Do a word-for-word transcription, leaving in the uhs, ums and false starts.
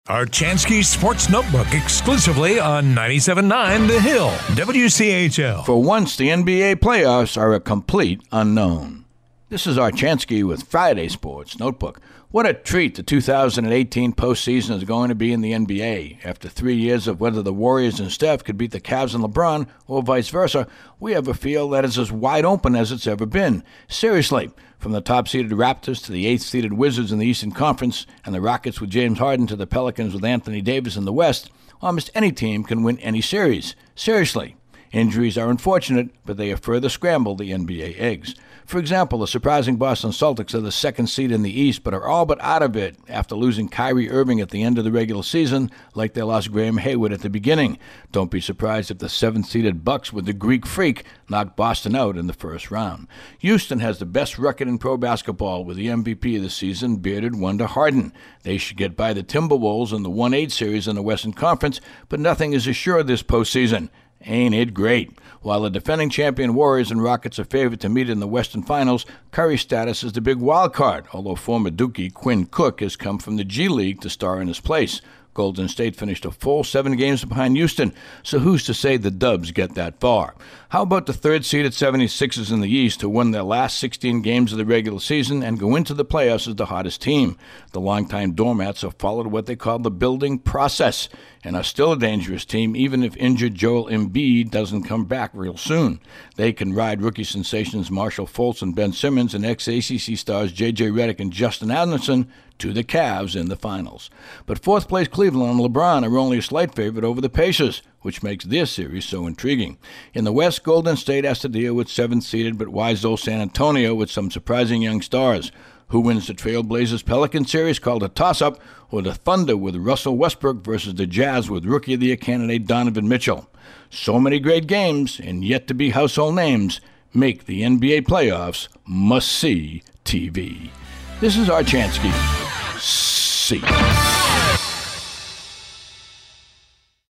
Archansky Sports Notebook exclusively on ninety-seven point nine The Hill, W C H L. For once, the N B A playoffs are a complete unknown. This is Archansky with Friday Sports Notebook. What a treat the two thousand eighteen postseason is going to be in the N B A. After three years of whether the Warriors and Steph could beat the Cavs and LeBron, or vice versa, we have a field that is as wide open as it's ever been. Seriously, from the top-seeded Raptors to the eighth-seeded Wizards in the Eastern Conference, and the Rockets with James Harden to the Pelicans with Anthony Davis in the West, almost any team can win any series. Seriously. Injuries are unfortunate, but they have further scrambled the N B A eggs. For example, the surprising Boston Celtics are the second seed in the East, but are all but out of it after losing Kyrie Irving at the end of the regular season, like they lost Graham Hayward at the beginning. Don't be surprised if the seventh-seeded Bucks with the Greek Freak knocked Boston out in the first round. Houston has the best record in pro basketball, with the M V P of the season, bearded Wonder Harden. They should get by the Timberwolves in the one eight series in the Western Conference, but nothing is assured this postseason. Ain't it great? While the defending champion Warriors and Rockets are favored to meet in the Western Finals, Curry's status is the big wild card, although former Dookie Quinn Cook has come from the G League to star in his place. Golden State finished a full seven games behind Houston, so who's to say the Dubs get that far? How about the third-seeded seventy-sixers in the East, who won their last sixteen games of the regular season and go into the playoffs as the hottest team? The longtime doormats have followed what they call the building process and are still a dangerous team, even if injured Joel Embiid doesn't come back real soon. They can ride rookie sensations Marshall Fultz and Ben Simmons and ex-A C C stars J J Redick and Justin Anderson to the Cavs in the finals. But fourth-place Cleveland and LeBron are only a slight favorite over the Pacers, which makes their series so intriguing. In the West, Golden State has to deal with seventh-seeded but wise old San Antonio with some surprising young stars. Who wins the Trailblazers-Pelican series, called a toss-up, or the Thunder with Russell Westbrook versus the Jazz with Rookie of the Year candidate Donovan Mitchell? So many great games, and yet to be household names, make the N B A playoffs must-see T V. This is Archansky. See you.